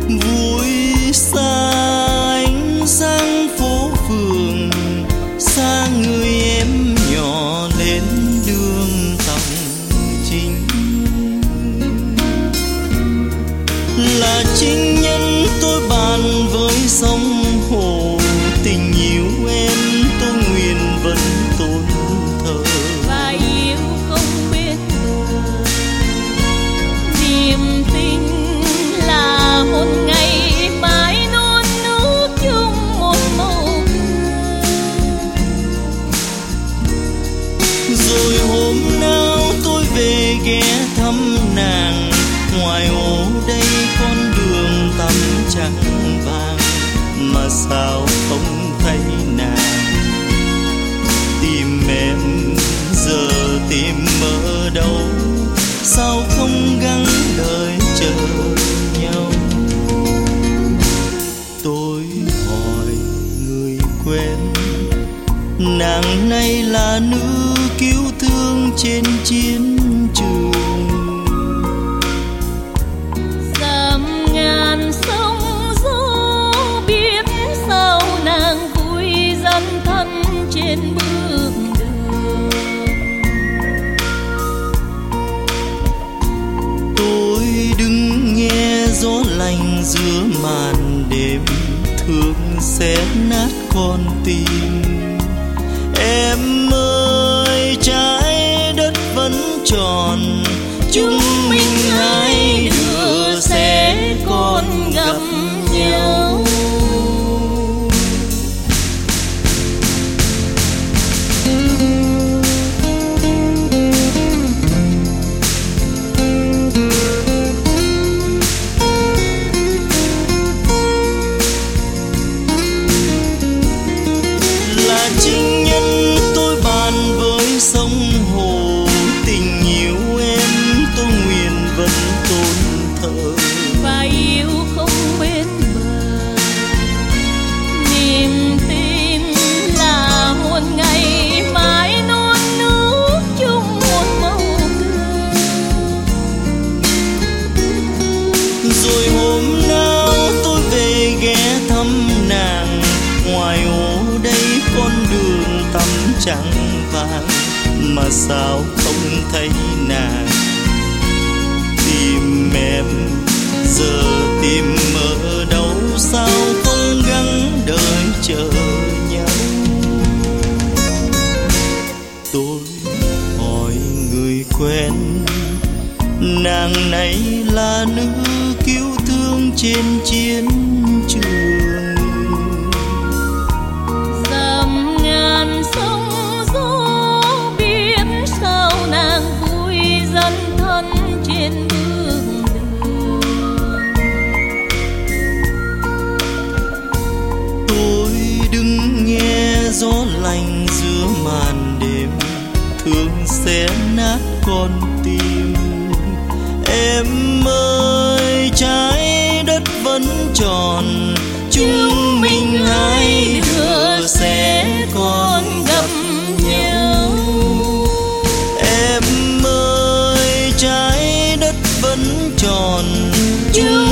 vui xa ánh sáng phố phường, xa người em nhỏ lên đường tòng chính. Là chính nhân tôi bàn với sông hồ, tình yêu em tôi nguyện vẫn tôn thờ. Và yêu không biết bờ, niềm tin là một ngày mãi non nước chung một màu cờ. Rồi hôm nào tôi về ghé thăm nàng, ngoài ô đây con đường tăm trắng vàng, mà sao không thấy nàng. Tìm em giờ tìm ở đâu, sao không gắng đợi chờ nhau. Tôi hỏi người quen, nàng này là nữ cứu thương trên chiến trường. Dầm ngàn sông gió biết sao nàng vui dấn thân trên bước đường. Tôi đứng nghe gió lạnh giữa màn đêm, thương xé nát con tim. Em ơi trái đất vẫn tròn, chúng mình hai đứa sẽ còn gặp nhau. Là chính nhân tôi bàn với sông hồ, tình yêu em tôi nguyện vẫn tôn thờ. Và yêu không bên bờ, niềm tin là một ngày mãi non nước chung một màu cờ. Rồi hôm nào tôi về ghé thăm nàng, ngoài ô đây con đường tăm trắng vàng, mà sao không thấy nàng. Tìm em giờ tìm ở đâu, sao không gắng đợi chờ nhau. Tôi hỏi người quen, nàng này là nữ cứu thương trên chiến trường. Dầm ngàn sông gió biết sao nàng vui dấn thân trên bước đường. Tôi đứng nghe gió lạnh giữa màn đêm, thương xé nát con tim. Em ơi trái đất vẫn tròn, chúng mình hai đứa sẽ còn gặp nhau. Em ơi trái đất vẫn tròn, chúng